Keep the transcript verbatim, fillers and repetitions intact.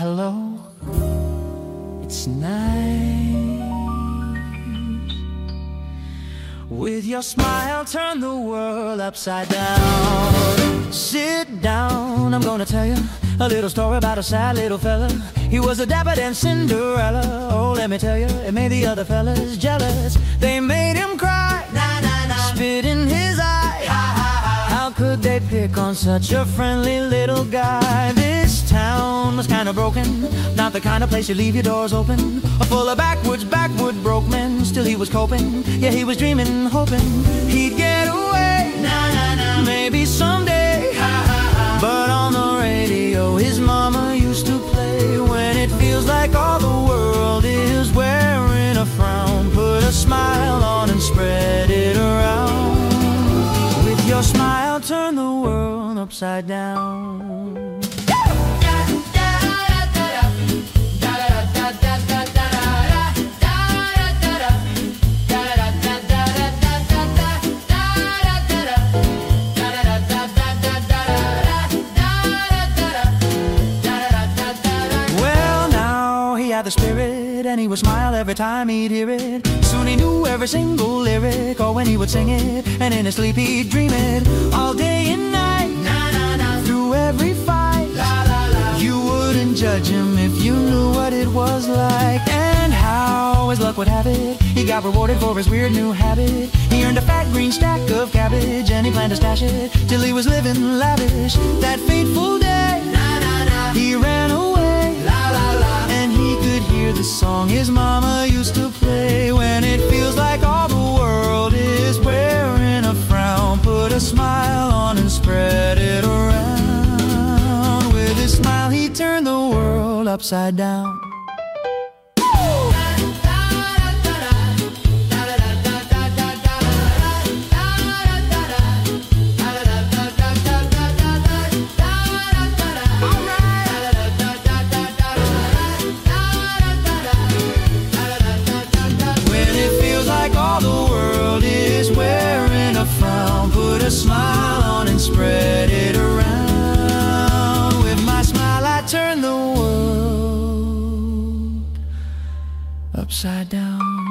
Hello, it's nice. With your smile, turn the world upside down. Sit down, I'm gonna tell you a little story about a sad little fella. He was a dapper than Cinderella. Oh, let me tell you, it made the other fellas jealous. They made him cry, nah, nah, nah. Spit in his eye, ha, ha, ha. How could they pick on such a friendly little guy? This town was kinda broken, not the kind of place you leave your doors open. Full of backwoods, backward broke men. Still he was coping, yeah, he was dreaming, hoping he'd get away, nah, nah, nah. Maybe someday, ha, ha, ha. But on the radio his mama used to play. When it feels like all the world is wearing a frown, put a smile on and spread it around. With your smile, turn the world upside down. The spirit, and he would smile every time he'd hear it. Soon he knew every single lyric, or when he would sing it, and in his sleep he'd dream it. All day and night, nah, nah, nah. Through every fight, la, la, la. You wouldn't judge him if you knew what it was like. And how his luck would have it, he got rewarded for his weird new habit. He earned a fat green stack of cabbage, and he planned to stash it till he was living lavish. That fateful day, nah, nah, nah. He ran away, la, la, la. And he could hear the song his mama used to play. When it feels like all the world is wearing a frown, put a smile on and spread it around. With his smile he turned the world upside down. Put a smile on and spread it around. With my smile I turn the world upside down.